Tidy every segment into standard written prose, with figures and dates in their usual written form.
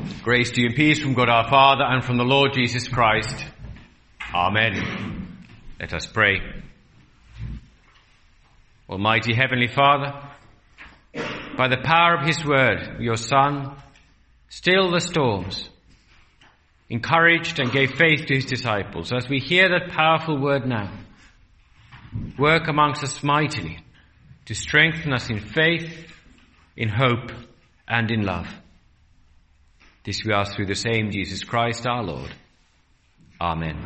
Grace to you and peace from God our Father and from the Lord Jesus Christ. Amen. Let us pray. Almighty Heavenly Father, by the power of his word, your Son, stilled the storms, encouraged and gave faith to his disciples. As we hear that powerful word now, work amongst us mightily to strengthen us in faith, in hope, and in love. This we ask through the same Jesus Christ our Lord. Amen.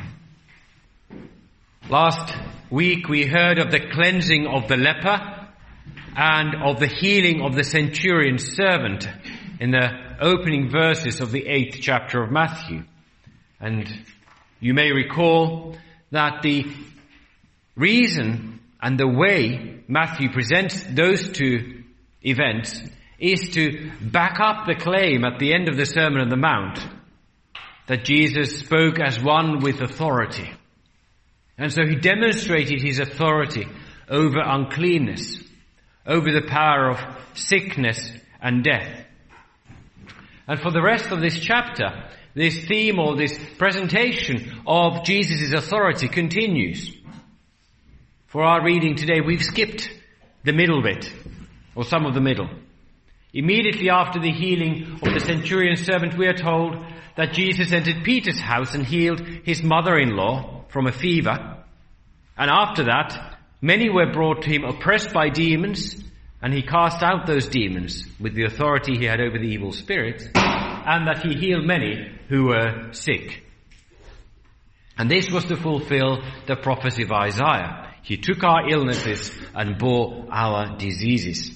Last week we heard of the cleansing of the leper and of the healing of the centurion's servant in the opening verses of the 8th chapter of Matthew. And you may recall that the reason and the way Matthew presents those two events is to back up the claim at the end of the Sermon on the Mount that Jesus spoke as one with authority. And so he demonstrated his authority over uncleanness, over the power of sickness and death. And for the rest of this chapter, this theme or this presentation of Jesus' authority continues. For our reading today, we've skipped the middle bit, or some of the middle. Immediately after the healing of the centurion's servant, we are told that Jesus entered Peter's house and healed his mother-in-law from a fever. And after that, many were brought to him oppressed by demons, and he cast out those demons with the authority he had over the evil spirits, and that he healed many who were sick. And this was to fulfill the prophecy of Isaiah. He took our illnesses and bore our diseases.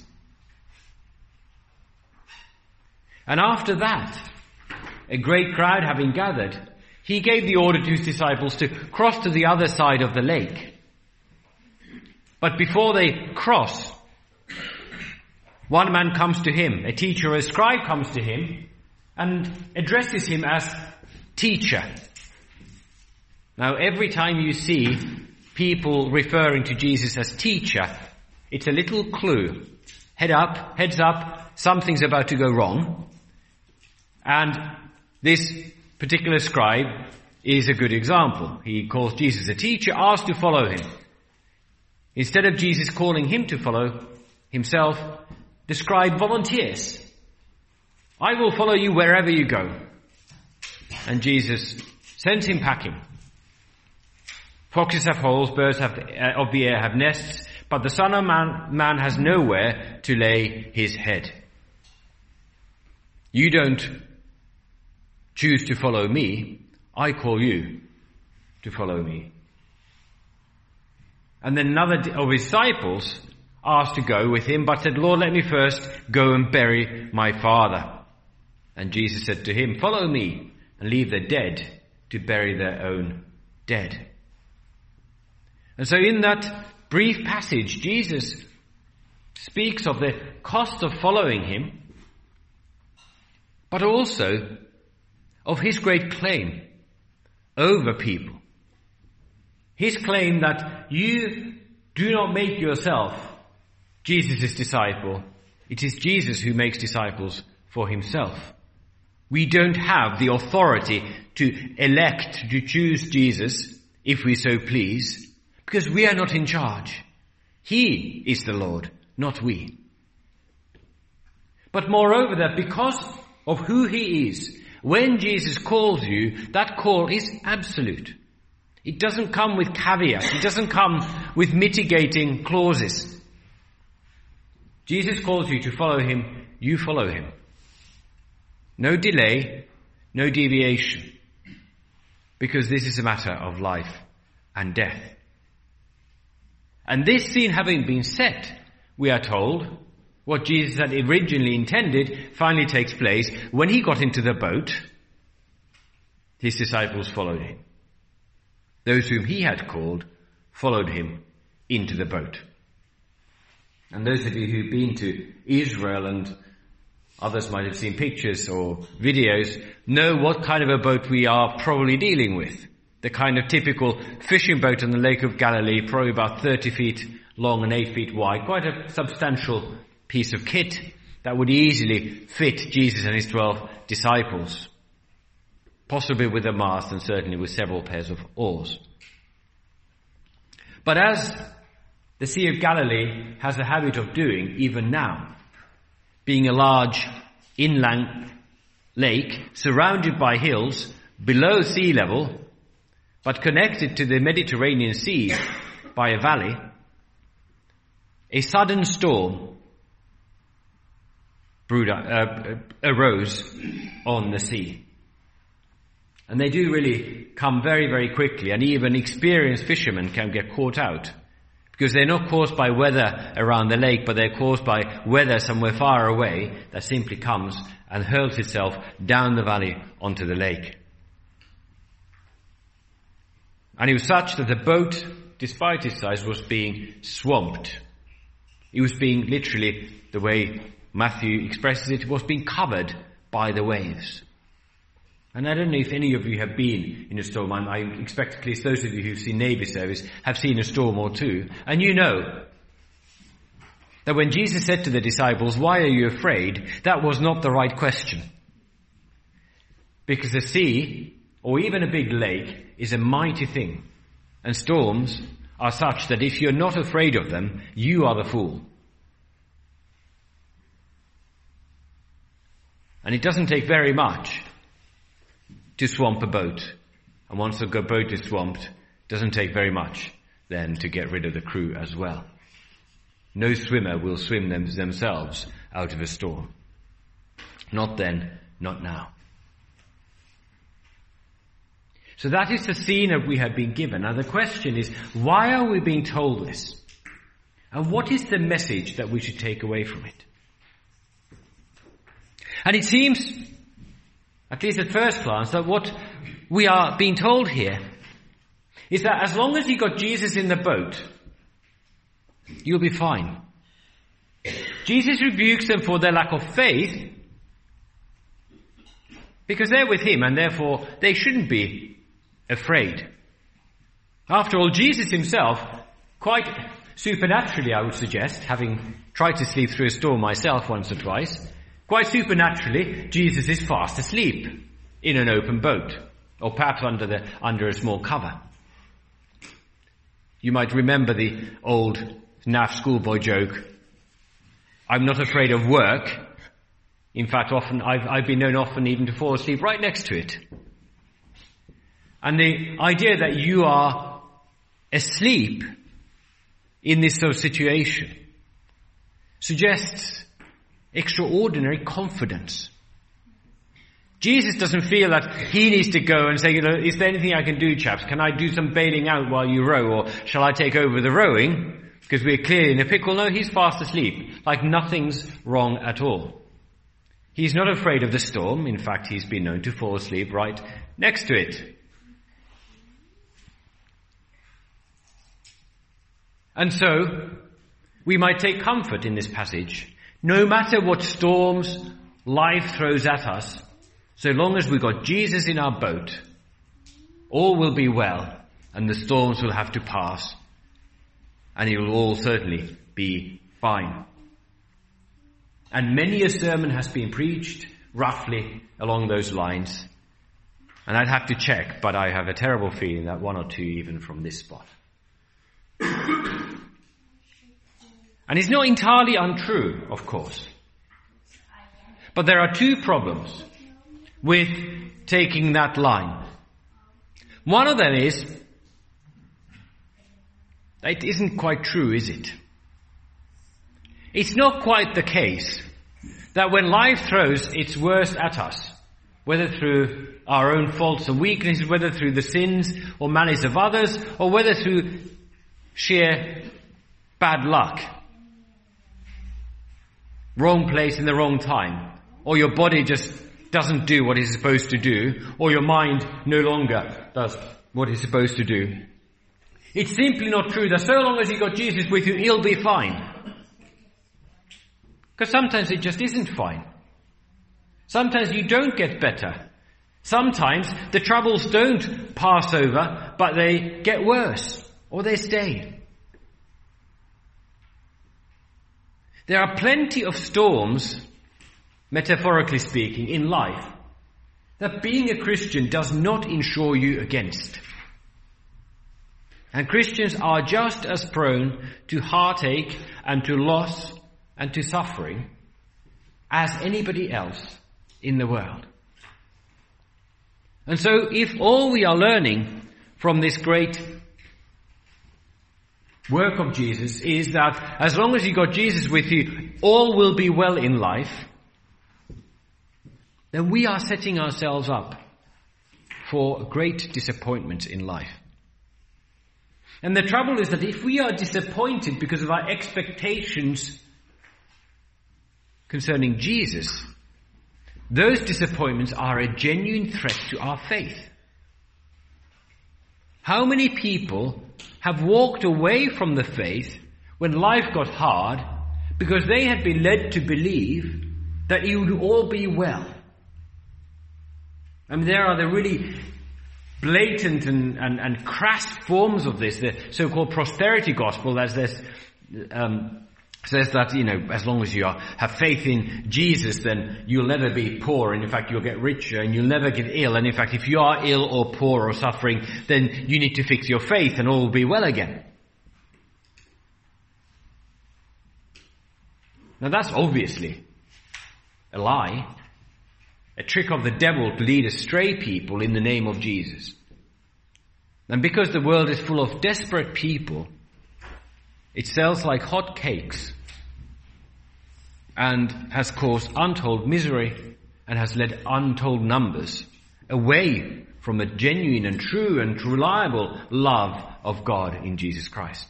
And after that, a great crowd having gathered, he gave the order to his disciples to cross to the other side of the lake. But before they cross, one man comes to him, a teacher or a scribe comes to him, and addresses him as teacher. Now, every time you see people referring to Jesus as teacher, it's a little clue. Heads up, something's about to go wrong. And this particular scribe is a good example. He calls Jesus a teacher, asks to follow him. Instead of Jesus calling him to follow himself, the scribe volunteers. I will follow you wherever you go. And Jesus sends him packing. Foxes have holes, birds of the air have nests, but the Son of Man has nowhere to lay his head. You don't choose to follow me, I call you to follow me. And then another of his disciples asked to go with him, but said, Lord, let me first go and bury my father. And Jesus said to him, follow me and leave the dead to bury their own dead. And so in that brief passage, Jesus speaks of the cost of following him, but also of his great claim over people. His claim that you do not make yourself Jesus' disciple. It is Jesus who makes disciples for himself. We don't have the authority to elect, to choose Jesus if we so please, because we are not in charge. He is the Lord, not we. But moreover, that because of who he is, when Jesus calls you, that call is absolute. It doesn't come with caveats. It doesn't come with mitigating clauses. Jesus calls you to follow him, you follow him. No delay, no deviation. Because this is a matter of life and death. And this scene having been set, we are told, what Jesus had originally intended finally takes place. When he got into the boat, his disciples followed him. Those whom he had called followed him into the boat. And those of you who've been to Israel, and others might have seen pictures or videos, know what kind of a boat we are probably dealing with. The kind of typical fishing boat on the Lake of Galilee, probably about 30 feet long and 8 feet wide, quite a substantial piece of kit. that would easily fit Jesus and his 12 disciples, possibly with a mast and certainly with several pairs of oars. But as the Sea of Galilee has a habit of doing even now, being a large inland lake surrounded by hills below sea level, but connected to the Mediterranean Sea by a valley, a sudden storm arose on the sea. And they do really come very, very quickly, and even experienced fishermen can get caught out, because they're not caused by weather around the lake, but they're caused by weather somewhere far away that simply comes and hurls itself down the valley onto the lake. And it was such that the boat, despite its size, was being swamped. It was being literally, the way Matthew expresses it, was being covered by the waves. And I don't know if any of you have been in a storm. I expect at least those of you who've seen Navy service have seen a storm or two. And you know that when Jesus said to the disciples, "Why are you afraid?" that was not the right question. Because the sea, or even a big lake, is a mighty thing. And storms are such that if you're not afraid of them, you are the fool. And it doesn't take very much to swamp a boat. And once a boat is swamped, it doesn't take very much then to get rid of the crew as well. No swimmer will swim themselves out of a storm. Not then, not now. So that is the scene that we have been given. Now the question is, why are we being told this? And what is the message that we should take away from it? And it seems, at least at first glance, that what we are being told here is that as long as you got Jesus in the boat, you'll be fine. Jesus rebukes them for their lack of faith because they're with him and therefore they shouldn't be afraid. After all, Jesus himself, quite supernaturally I would suggest, having tried to sleep through a storm myself once or twice, quite supernaturally, Jesus is fast asleep in an open boat, or perhaps under a small cover. You might remember the old naff schoolboy joke, "I'm not afraid of work." In fact, often I've been known often even to fall asleep right next to it. And the idea that you are asleep in this sort of situation suggests extraordinary confidence. Jesus doesn't feel that he needs to go and say, "Is there anything I can do, chaps? Can I do some bailing out while you row? Or shall I take over the rowing? Because we're clearly in a pickle." No, he's fast asleep, like nothing's wrong at all. He's not afraid of the storm. In fact, he's been known to fall asleep right next to it. And so, we might take comfort in this passage. No matter what storms life throws at us, so long as we've got Jesus in our boat, all will be well, and the storms will have to pass, and it will all certainly be fine. And many a sermon has been preached roughly along those lines, and I'd have to check, but I have a terrible feeling that one or two even from this spot. And it's not entirely untrue, of course. But there are two problems with taking that line. One of them is, it isn't quite true, is it? It's not quite the case that when life throws its worst at us, whether through our own faults and weaknesses, whether through the sins or malice of others, or whether through sheer bad luck, wrong place in the wrong time, or your body just doesn't do what it's supposed to do, or your mind no longer does what it's supposed to do. It's simply not true that so long as you've got Jesus with you, he'll be fine. Because sometimes it just isn't fine. Sometimes you don't get better. Sometimes the troubles don't pass over, but they get worse, or they stay. There are plenty of storms metaphorically speaking, in life, that being a Christian does not insure you against. And Christians are just as prone to heartache and to loss and to suffering as anybody else in the world. And so if all we are learning from this great work of Jesus is that as long as you got Jesus with you, all will be well in life, then we are setting ourselves up for great disappointment in life. And the trouble is that if we are disappointed because of our expectations concerning Jesus, those disappointments are a genuine threat to our faith. How many people have walked away from the faith when life got hard because they had been led to believe that it would all be well? I mean, there are the really blatant and crass forms of this, the so-called prosperity gospel, as this says that, as long as you have faith in Jesus, then you'll never be poor, and in fact you'll get richer, and you'll never get ill, and in fact if you are ill or poor or suffering, then you need to fix your faith and all will be well again. Now that's obviously a lie, a trick of the devil to lead astray people in the name of Jesus. And because the world is full of desperate people, it sells like hot cakes and has caused untold misery and has led untold numbers away from a genuine and true and reliable love of God in Jesus Christ.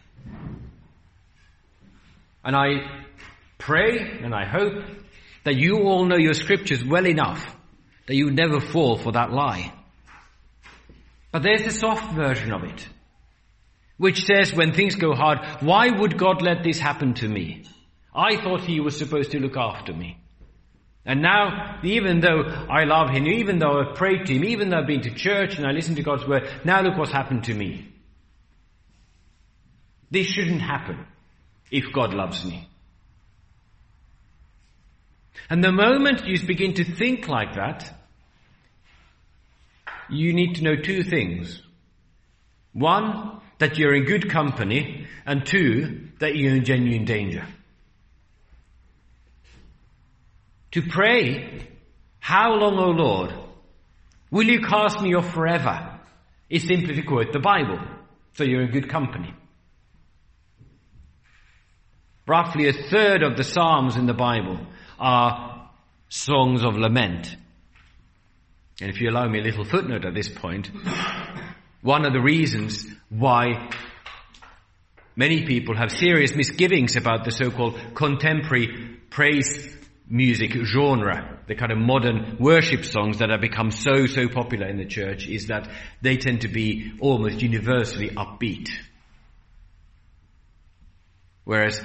And I pray and I hope that you all know your scriptures well enough that you never fall for that lie. But there's a soft version of it, which says when things go hard, why would God let this happen to me? I thought he was supposed to look after me. And now, even though I love him, even though I've prayed to him, even though I've been to church and I listen to God's word, now look what's happened to me. This shouldn't happen if God loves me. And the moment you begin to think like that, you need to know two things. One, that you're in good company, and two, that you're in genuine danger. To pray, how long, O Lord, will you cast me off forever, is simply to quote the Bible, so you're in good company. Roughly a third of the Psalms in the Bible are songs of lament. And if you allow me a little footnote at this point, one of the reasons why many people have serious misgivings about the so-called contemporary praise music genre, the kind of modern worship songs that have become so popular in the church, is that they tend to be almost universally upbeat. Whereas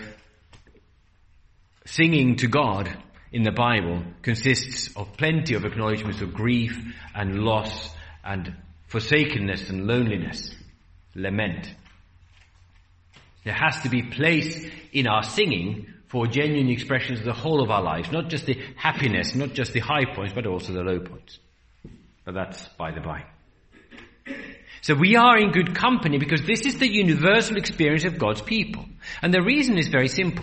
singing to God in the Bible consists of plenty of acknowledgments of grief and loss and forsakenness and loneliness, lament. There has to be place in our singing for genuine expressions of the whole of our lives, not just the happiness, not just the high points, but also the low points. But that's by the by. So we are in good company because this is the universal experience of God's people. And the reason is very simple.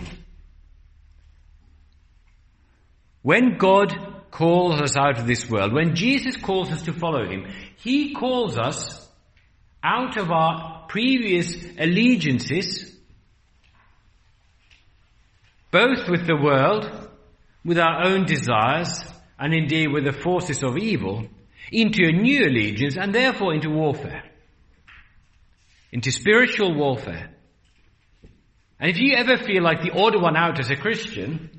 When God calls us out of this world, when Jesus calls us to follow him, he calls us out of our previous allegiances, both with the world, with our own desires, and indeed with the forces of evil, into a new allegiance and therefore into warfare, into spiritual warfare. And if you ever feel like the odd one out as a Christian,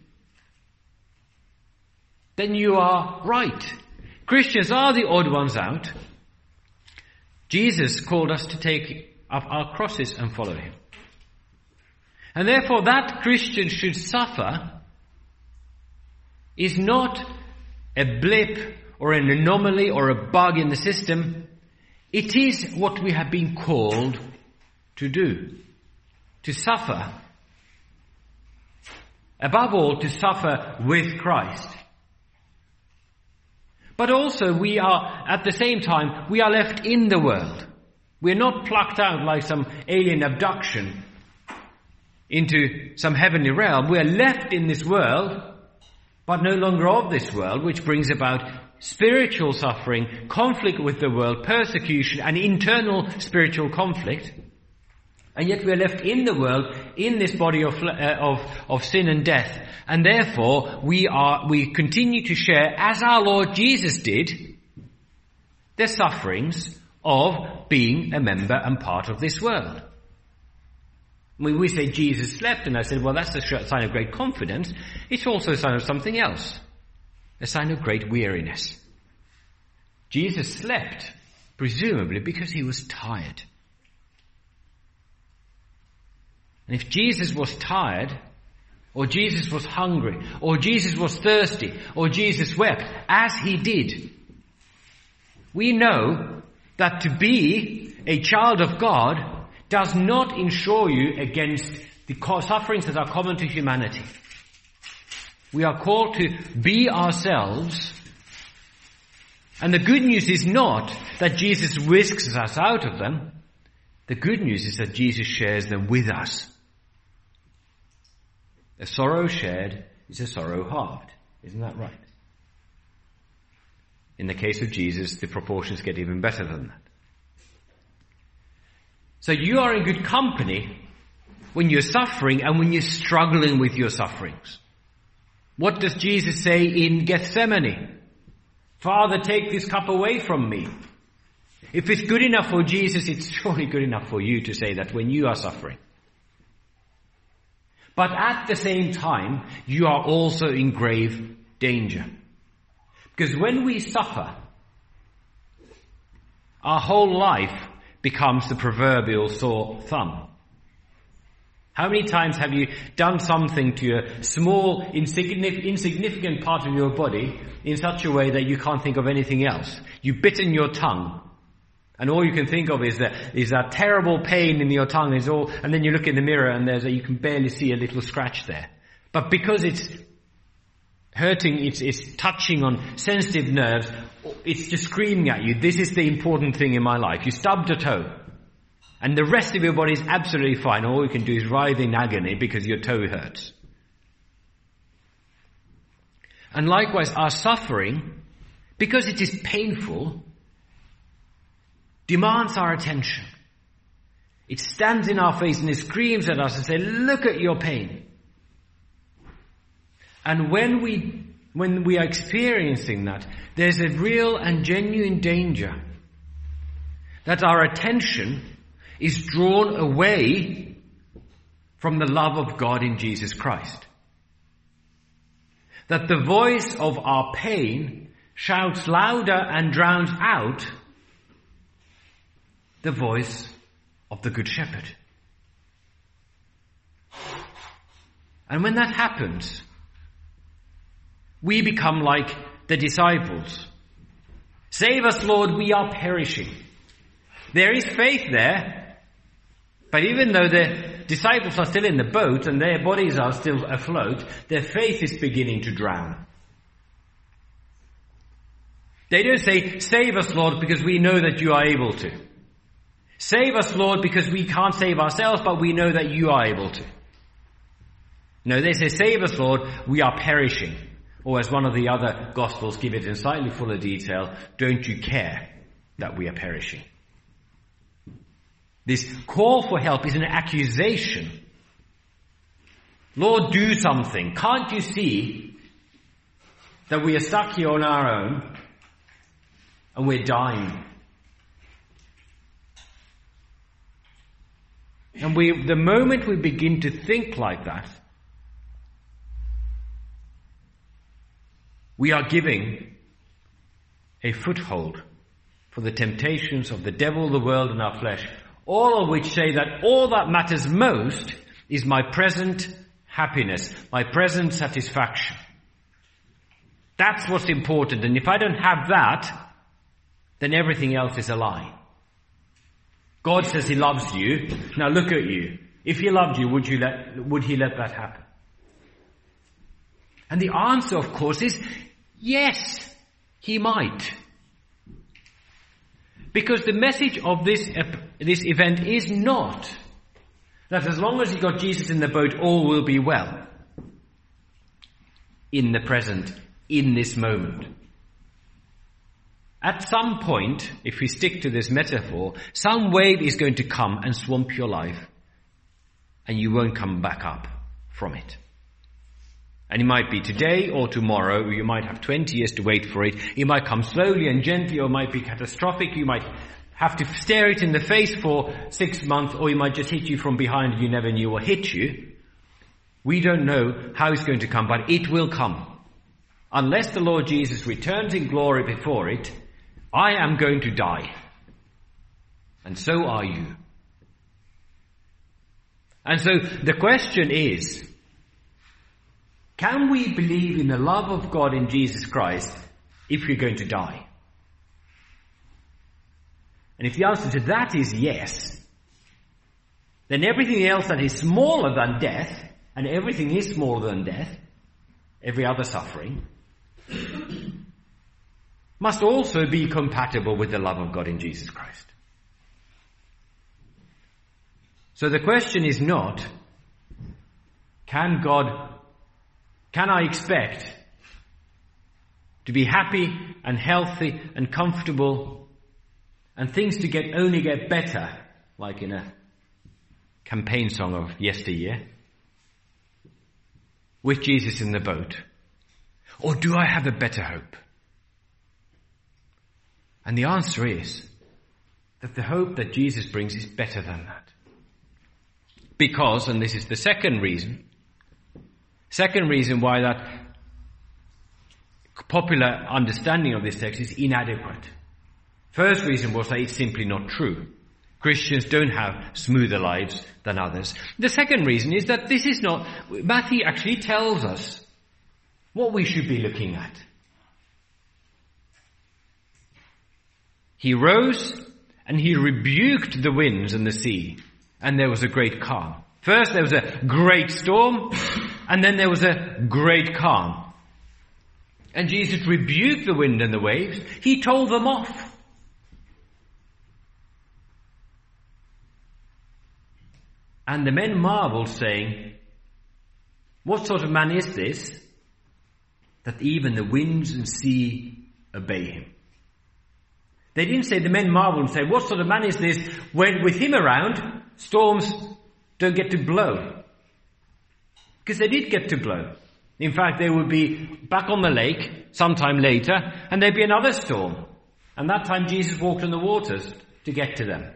then you are right. Christians are the odd ones out. Jesus called us to take up our crosses and follow him. And therefore that Christian should suffer is not a blip or an anomaly or a bug in the system. It is what we have been called to do. To suffer. Above all, to suffer with Christ But also we are, at the same time, we are left in the world. We're not plucked out like some alien abduction into some heavenly realm. We're left in this world, but no longer of this world, which brings about spiritual suffering, conflict with the world, persecution, and internal spiritual conflict. And yet we're left in the world, in this body of sin and death. And therefore, we continue to share, as our Lord Jesus did, the sufferings of being a member and part of this world. When we say Jesus slept, and I said, well, that's a sign of great confidence, it's also a sign of something else, a sign of great weariness. Jesus slept, presumably because he was tired. And if Jesus was tired, or Jesus was hungry, or Jesus was thirsty, or Jesus wept, as he did, we know that to be a child of God does not insure you against the sufferings that are common to humanity. We are called to be ourselves. And the good news is not that Jesus whisks us out of them. The good news is that Jesus shares them with us. A sorrow shared is a sorrow halved. Isn't that right? In the case of Jesus, the proportions get even better than that. So you are in good company when you're suffering and when you're struggling with your sufferings. What does Jesus say in Gethsemane? Father, take this cup away from me. If it's good enough for Jesus, it's surely good enough for you to say that when you are suffering. But at the same time, you are also in grave danger. Because when we suffer, our whole life becomes the proverbial sore thumb. How many times have you done something to a small, insignificant part of your body in such a way that you can't think of anything else? You've bitten your tongue, and all you can think of is that terrible pain in your tongue, and then you look in the mirror and you can barely see a little scratch there. But because it's hurting, it's touching on sensitive nerves, it's just screaming at you, this is the important thing in my life. You stubbed a toe, and the rest of your body is absolutely fine. All you can do is writhe in agony because your toe hurts. And likewise, our suffering, because it is painful, demands our attention. It stands in our face and it screams at us and says, look at your pain. And when we are experiencing that, there's a real and genuine danger that our attention is drawn away from the love of God in Jesus Christ. That the voice of our pain shouts louder and drowns out the voice of the Good Shepherd. And when that happens, we become like the disciples. Save us, Lord, we are perishing. There is faith there, but even though the disciples are still in the boat and their bodies are still afloat, their faith is beginning to drown. They don't say, save us, Lord, because we know that you are able to. Save us, Lord, because we can't save ourselves, but we know that you are able to. No, they say, save us, Lord, we are perishing. Or as one of the other Gospels give it in slightly fuller detail, don't you care that we are perishing? This call for help is an accusation. Lord, do something. Can't you see that we are stuck here on our own and we're dying? And the moment we begin to think like that, we are giving a foothold for the temptations of the devil, the world, and our flesh, all of which say that all that matters most is my present happiness, my present satisfaction. That's what's important, and if I don't have that, then everything else is a lie. God says he loves you. Now look at you. If he loved you, would he let that happen? And the answer, of course, is yes. He might. Because the message of this event is not that as long as you got Jesus in the boat, all will be well. In the present, in this moment. At some point, if we stick to this metaphor, some wave is going to come and swamp your life, and you won't come back up from it. And it might be today or tomorrow, or you might have 20 years to wait for it. It might come slowly and gently, or it might be catastrophic. You might have to stare it in the face for 6 months, or it might just hit you from behind and you never knew what hit you. We don't know how it's going to come, but it will come. Unless the Lord Jesus returns in glory before it, I am going to die. And so are you. And so the question is, can we believe in the love of God in Jesus Christ if we're going to die? And if the answer to that is yes, then everything else that is smaller than death, and everything is smaller than death, every other suffering, must also be compatible with the love of God in Jesus Christ. So the question is not, can I expect to be happy and healthy and comfortable and things to only get better, like in a campaign song of yesteryear, with Jesus in the boat? Or do I have a better hope? And the answer is that the hope that Jesus brings is better than that. Because, and this is the second reason why that popular understanding of this text is inadequate. First reason was that it's simply not true. Christians don't have smoother lives than others. The second reason is that this is not, Matthew actually tells us what we should be looking at. He rose and he rebuked the winds and the sea, and there was a great calm. First there was a great storm, and then there was a great calm. And Jesus rebuked the wind and the waves. He told them off. And the men marveled, saying, "What sort of man is this, that even the winds and sea obey him?" They didn't say, the men marveled and said, "What sort of man is this, when with him around, storms don't get to blow?" Because they did get to blow. In fact, they would be back on the lake sometime later, and there'd be another storm. And that time Jesus walked on the waters to get to them.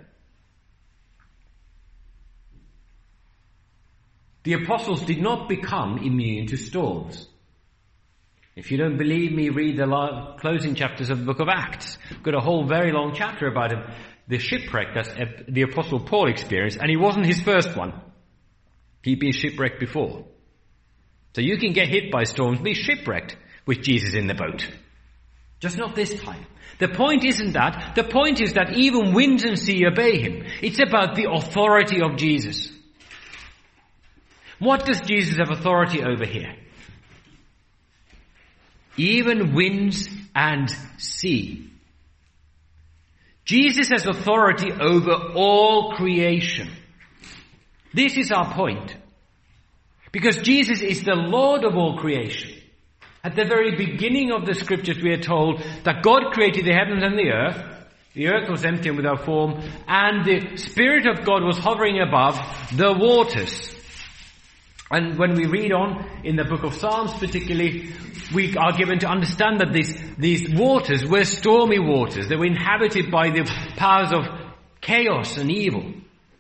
The apostles did not become immune to storms. If you don't believe me, read the closing chapters of the book of Acts. We've got a whole very long chapter about the shipwreck that the apostle Paul experienced, and it wasn't his first one. He'd been shipwrecked before. So you can get hit by storms, be shipwrecked with Jesus in the boat. Just not this time. The point isn't that. The point is that even winds and sea obey him. It's about the authority of Jesus. What does Jesus have authority over here? Even winds and sea. Jesus has authority over all creation. This is our point. Because Jesus is the Lord of all creation. At the very beginning of the scriptures we are told that God created the heavens and the earth. The earth was empty and without form, and the Spirit of God was hovering above the waters. And when we read on in the book of Psalms particularly, we are given to understand that these waters were stormy waters. They were inhabited by the powers of chaos and evil.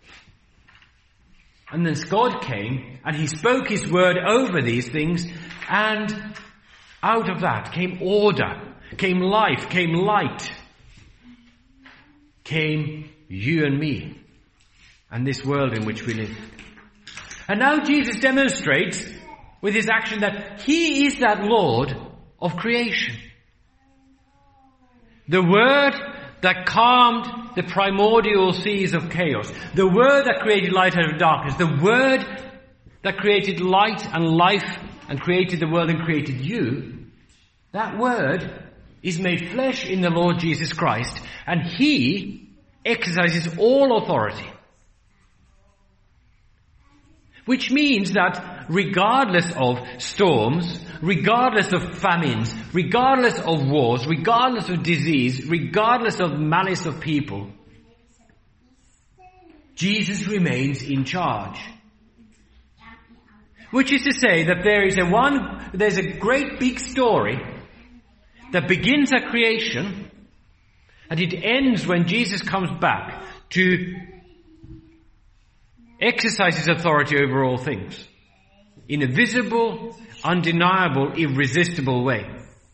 And then God came and he spoke his word over these things, and out of that came order, came life, came light, came you and me, and this world in which we live. And now Jesus demonstrates with his action that he is that Lord of creation. The word that calmed the primordial seas of chaos, the word that created light out of darkness, the word that created light and life and created the world and created you, that word is made flesh in the Lord Jesus Christ, and he exercises all authority. Which means that regardless of storms, regardless of famines, regardless of wars, regardless of disease, regardless of malice of people, Jesus remains in charge. Which is to say that there's a great big story that begins at creation, and it ends when Jesus comes back to exercise his authority over all things in a visible, undeniable, irresistible way.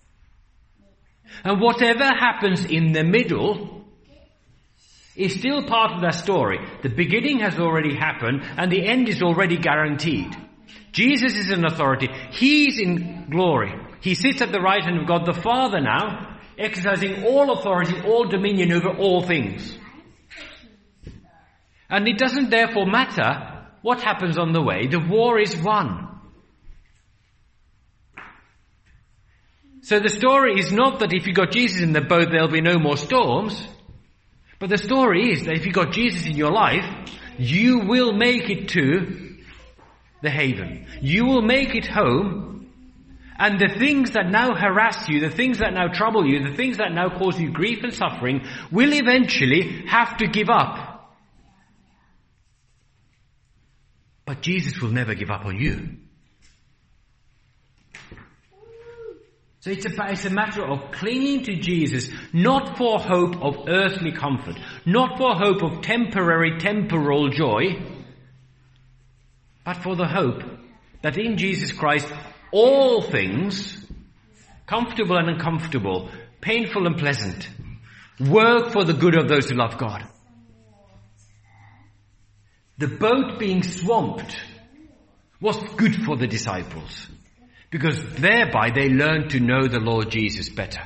And whatever happens in the middle is still part of that story. The beginning has already happened and the end is already guaranteed. Jesus is in authority. He's in glory. He sits at the right hand of God the Father now, exercising all authority, all dominion over all things. And it doesn't therefore matter what happens on the way. The war is won. So the story is not that if you got Jesus in the boat, there'll be no more storms. But the story is that if you got Jesus in your life, you will make it to the haven. You will make it home. And the things that now harass you, the things that now trouble you, the things that now cause you grief and suffering will eventually have to give up. But Jesus will never give up on you. So it's a matter of clinging to Jesus, not for hope of earthly comfort, not for hope of temporal joy, but for the hope that in Jesus Christ all things, comfortable and uncomfortable, painful and pleasant, work for the good of those who love God. The boat being swamped was good for the disciples, because thereby they learned to know the Lord Jesus better.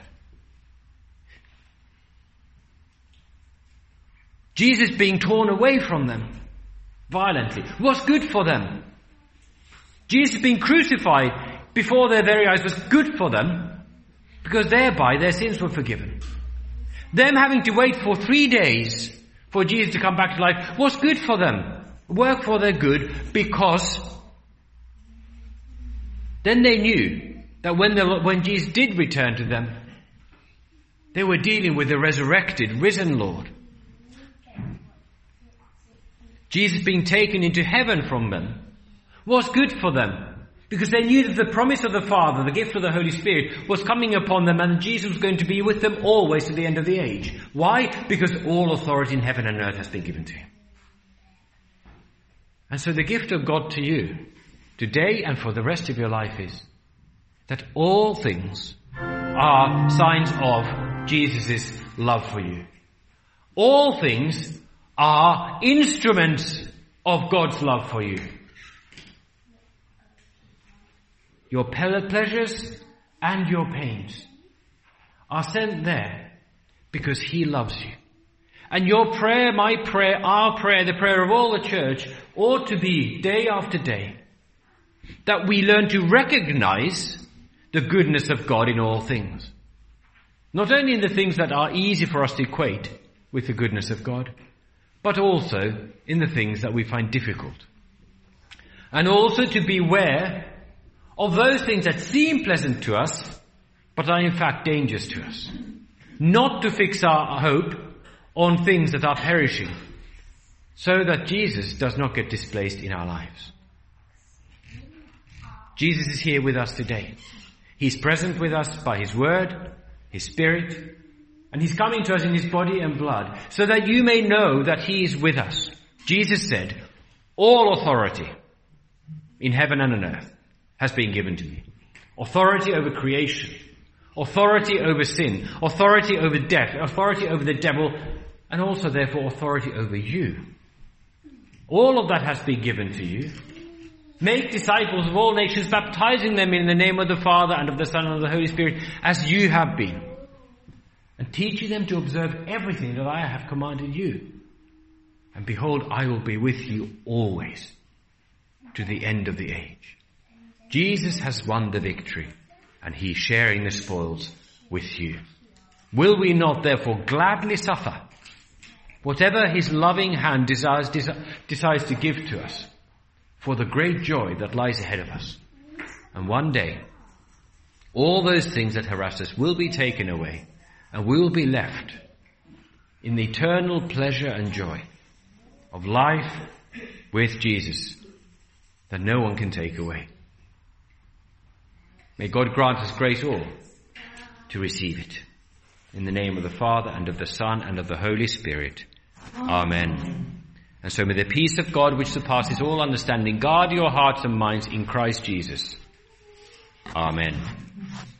Jesus being torn away from them violently was good for them. Jesus being crucified before their very eyes was good for them, because thereby their sins were forgiven. Them having to wait for 3 days for Jesus to come back to life was good for them, work for their good, because then they knew that when Jesus did return to them, they were dealing with the resurrected, risen Lord. Jesus being taken into heaven from them was good for them, because they knew that the promise of the Father, the gift of the Holy Spirit, was coming upon them, and Jesus was going to be with them always to the end of the age. Why? Because all authority in heaven and earth has been given to him. And so the gift of God to you today and for the rest of your life is that all things are signs of Jesus' love for you. All things are instruments of God's love for you. Your pleasures and your pains are sent there because he loves you. And your prayer, my prayer, our prayer, the prayer of all the church ought to be day after day that we learn to recognize the goodness of God in all things. Not only in the things that are easy for us to equate with the goodness of God, but also in the things that we find difficult. And also to beware of those things that seem pleasant to us, but are in fact dangerous to us. Not to fix our hope on things that are perishing, so that Jesus does not get displaced in our lives. Jesus is here with us today. He's present with us by his word, his spirit, and he's coming to us in his body and blood, so that you may know that he is with us. Jesus said, all authority in heaven and on earth has been given to me. Authority over creation, authority over sin, authority over death, authority over the devil, and also therefore authority over you. All of that has been given to you. Make disciples of all nations, baptizing them in the name of the Father and of the Son and of the Holy Spirit, as you have been, and teaching them to observe everything that I have commanded you. And behold, I will be with you always, to the end of the age. Jesus has won the victory, and he's sharing the spoils with you. Will we not therefore gladly suffer whatever his loving hand decides to give to us for the great joy that lies ahead of us? And one day, all those things that harass us will be taken away, and we will be left in the eternal pleasure and joy of life with Jesus that no one can take away. May God grant us grace all to receive it. In the name of the Father, and of the Son, and of the Holy Spirit. Amen. And so may the peace of God, which surpasses all understanding, guard your hearts and minds in Christ Jesus. Amen.